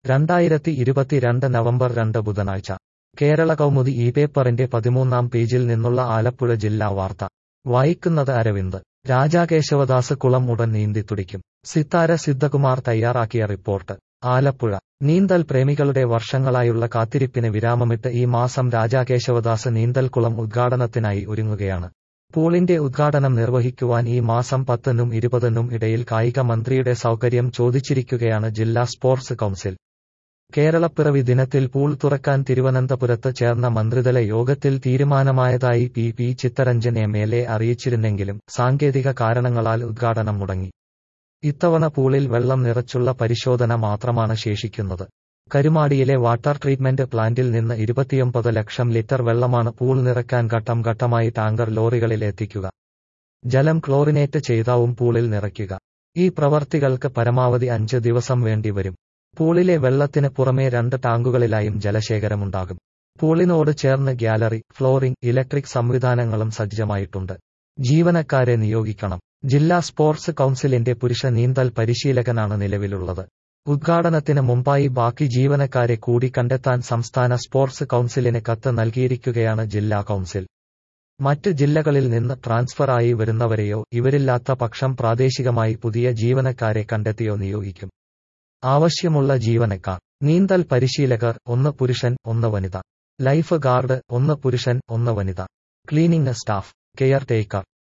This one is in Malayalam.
2022 നവംബർ 2 ബുധനാഴ്ച കേരള കൗമുദി ഈ പേപ്പറിന്റെ 13-ാം പേജിൽ നിന്നുള്ള ആലപ്പുഴ ജില്ലാ വാർത്ത വായിക്കുന്നത് അരവിന്ദ്. രാജാകേശവദാസ് കുളം ഉടൻ നീന്തിത്തുടിക്കും. സിത്താര സിദ്ധകുമാർ തയ്യാറാക്കിയ റിപ്പോർട്ട്. ആലപ്പുഴ. നീന്തൽ പ്രേമികളുടെ വർഷങ്ങളായുള്ള കാത്തിരിപ്പിന് വിരാമമിട്ട് ഈ മാസം രാജാകേശവദാസ് നീന്തൽക്കുളം ഉദ്ഘാടനത്തിനായി ഒരുങ്ങുകയാണ്. പൂളിന്റെ ഉദ്ഘാടനം നിർവഹിക്കുവാൻ ഈ മാസം 10-നും 20-നും ഇടയിൽ കായിക മന്ത്രിയുടെ സൗകര്യം ചോദിച്ചിരിക്കുകയാണ് ജില്ലാ സ്പോർട്സ് കൗൺസിൽ. കേരളപ്പിറവി ദിനത്തിൽ പൂൾ തുറക്കാൻ തിരുവനന്തപുരത്ത് ചേർന്ന മന്ത്രിതല യോഗത്തിൽ തീരുമാനമായതായി പി ചിത്തരഞ്ജൻ MLA അറിയിച്ചിരുന്നെങ്കിലും സാങ്കേതിക കാരണങ്ങളാൽ ഉദ്ഘാടനം മുടങ്ങി. ഇത്തവണ പൂളിൽ വെള്ളം നിറച്ചുള്ള പരിശോധന മാത്രമാണ് ശേഷിക്കുന്നത്. കരുമാടിയിലെ വാട്ടർ ട്രീറ്റ്മെന്റ് പ്ലാന്റിൽ നിന്ന് 29 ലക്ഷം ലിറ്റർ വെള്ളമാണ് പൂൾ നിറയ്ക്കാൻ ഘട്ടം ഘട്ടമായി ടാങ്കർ ലോറികളിൽ എത്തിക്കുക. ജലം ക്ലോറിനേറ്റ് ചെയ്താവും പൂളിൽ നിറയ്ക്കുക. ഈ പ്രവർത്തികൾക്ക് പരമാവധി 5 ദിവസം വേണ്ടിവരും. പൂളിലെ വെള്ളത്തിന് പുറമെ 2 ടാങ്കുകളിലായും ജലശേഖരമുണ്ടാകും. പൂളിനോട് ചേർന്ന് ഗ്യാലറി, ഫ്ലോറിംഗ്, ഇലക്ട്രിക് സംവിധാനങ്ങളും സജ്ജമായിട്ടുണ്ട്. ജീവനക്കാരെ നിയോഗിക്കണം. ജില്ലാ സ്പോർട്സ് കൗൺസിലിന്റെ പുരുഷ നീന്തൽ പരിശീലകനാണ് നിലവിലുള്ളത്. ഉദ്ഘാടനത്തിന് മുമ്പായി ബാക്കി ജീവനക്കാരെ കൂടി കണ്ടെത്താൻ സംസ്ഥാന സ്പോർട്സ് കൗൺസിലിന് കത്ത് നൽകിയിരിക്കുകയാണ് ജില്ലാ കൗൺസിൽ. മറ്റ് ജില്ലകളിൽ നിന്ന് ട്രാൻസ്ഫർ ആയി വരുന്നവരെയോ ഇവരില്ലാത്ത പക്ഷം പ്രാദേശികമായി പുതിയ ജീവനക്കാരെ കണ്ടെത്തിയോ നിയോഗിക്കും. ആവശ്യമുള്ള ജീവനക്കാർ: നീന്തൽ പരിശീലകർ 1 പുരുഷൻ 1 വനിത. ലൈഫ് ഗാർഡ് 1 പുരുഷൻ 1 വനിത. Cleaning staff, care taker